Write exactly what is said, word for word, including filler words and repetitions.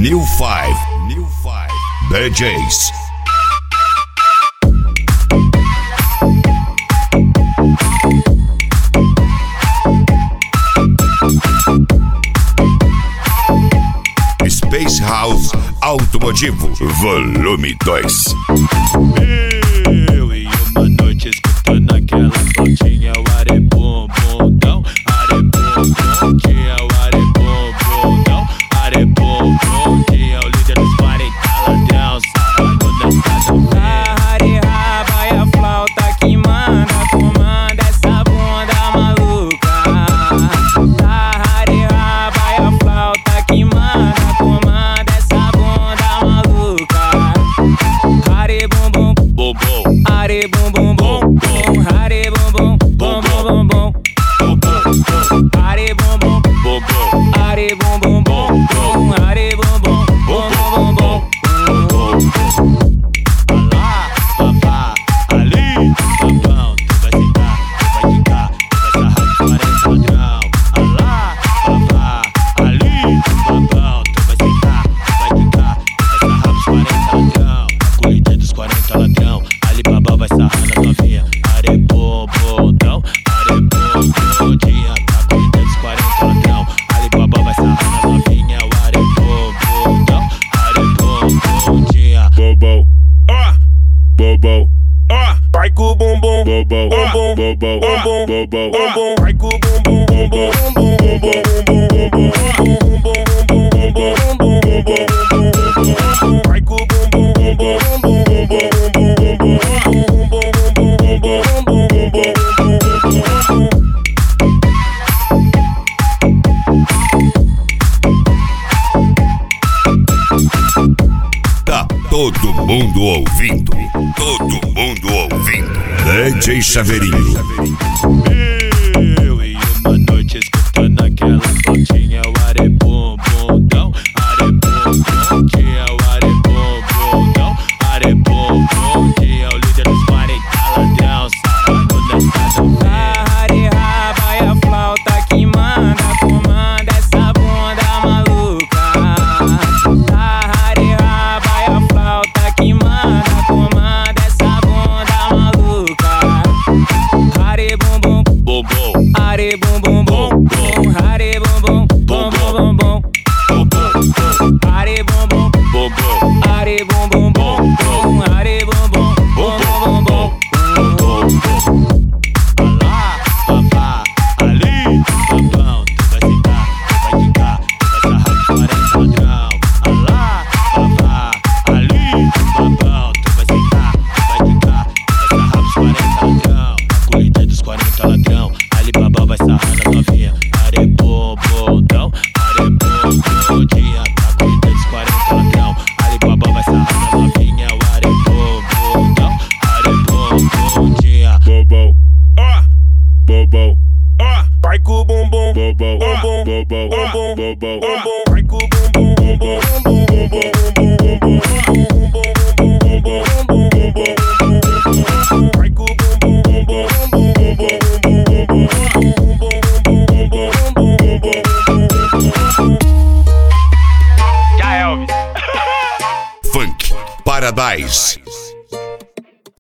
New Five, New Five, D Js. Space House Automotivo, volume dois. Eu e uma noite escutando aquela flautinha, o arebum, bundão, arebum, bum, tinha o arebum, bundão, arebum, bum, tinha o líder dos quarenta ladrão, sarrando nessa novela. A raba e a flauta que manda, comanda essa bunda maluca. A raba e a flauta que manda, comanda essa bunda maluca. Hare bum bum, Bom, bom, hare bum bum bum, bum, hare bum bum, bum bum bum bum, bom, bom, hare bum bum, bom, bom, hare bum bum bum, bum, hare bum bum, bum bum bum bum. Alá, babá, ali, babão, tu vai sentar, tu vai quicar, tu vai sarrar nos quarenta ladrão. Alá, babá, ali, babão, tu vai sentar, tu vai quicar, tu vai sarrar nos quarenta ladrão. A corrida dos quarenta ladrão, ali babá vai sarrar nas novinha. Arebom, bondão, arebom, bondinha. A corrida dos quarenta ladrão, ali babá vai sarrar nas novinha. O arebom, bondão, arebom, bondinha. Bobão, Ó, bobão, ó, vai com o bumbum, Ó. bobão, bobão, bobão, bobão, bobão, Ó. bobão, vai com o bumbum, bobão, bobão, bobão, bobão, vai com o bumbum, bobão, Tá todo mundo ouvindo, todo mundo ouvindo. D J Chaveirinho. Eu e uma noite escutando aquela flautinha, o arebum, bundão, arebum, bum, tinha o arebum, bundão, arebum, bum, tinha o líder dos quarenta ladrão, sarrando nessa novela. A raba e a flauta que manda, comanda essa bunda maluca. A raba e a flauta que manda, comanda essa bunda maluca. Hare bum bum, Bom, bom, hare bum bum bum, bum, hare bum bum, bum bum bum bum, bom, bom, hare bum bum, bom, bom, hare bum bum bum, bum, hare bum bum, bum bum bum bum. Alá, babá, ali, babão, tu vai sentar, tu vai quicar, tu vai sarrar nos quarenta ladrão. Alá, babá, ali, babão, tu vai sentar, tu vai quicar, tu vai sarrar nos quarenta ladrão. A corrida dos quarenta ladrão, ali babá vai sarrar nas novinha. Arebom, bondão, arebom, bondinha. A corrida dos quarenta ladrão, ali babá vai sarrar nas novinha. O arebom, bondão, arebom, bondinha. bobão, Ó, bobão, ó, vai com o bumbum, bobão, Ó. bobão, bobão, bobão, bobão, Ó. bobão, vai com o bumbum, bobão, bobão, bobão, vai com o bumbum, bobão, já Elvis. Funk Paradise.